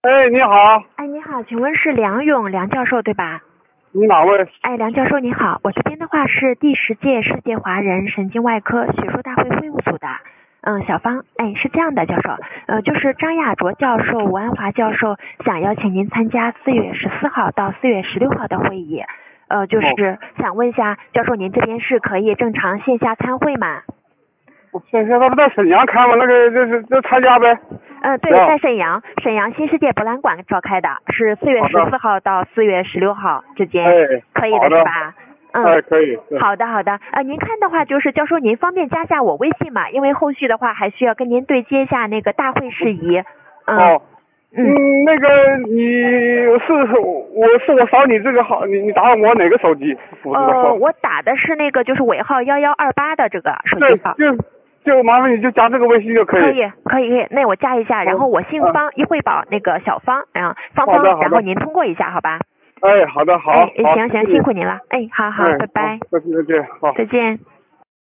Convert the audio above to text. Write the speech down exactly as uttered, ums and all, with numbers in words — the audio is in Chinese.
哎，你好。 哎，你好，请问是梁勇梁教授对吧？ 你哪位？ 哎，梁教授你好，我这边的话是第十届世界华人神经外科学术大会会务组的。嗯，小芳，哎，是这样的，教授，呃，就是张亚卓教授、吴安华教授想邀请您参加四月十四号到四月十六号的会议，呃，就是想问一下，教授您这边是可以正常线下参会吗？ 我线下他不在沈阳开吗？那个就是就参加呗。 嗯，对，在沈阳，沈阳新世界博览馆召开的，是四月十四号到四月十六号之间， 哎， 可以的是吧？嗯， 哎，可以。 好的，好的。呃，您看的话，就是教授您方便加下我微信嘛？因为后续的话还需要跟您对接一下那个大会事宜。嗯、 哦。嗯，那个你是我是我扫你这个号，你你打我哪个手机？ 呃，我打的是那个就是尾号幺幺二八的这个手机号。 对，就就麻烦你就加这个微信就可以。 可以，可以，可以。那我加一下，然后我姓方，一汇宝那个小方，然后方方，然后您通过一下，好吧？ 哎，好的，好。 哎，行行，辛苦您了。哎，好好，拜拜。 再见，再见，好。 再见。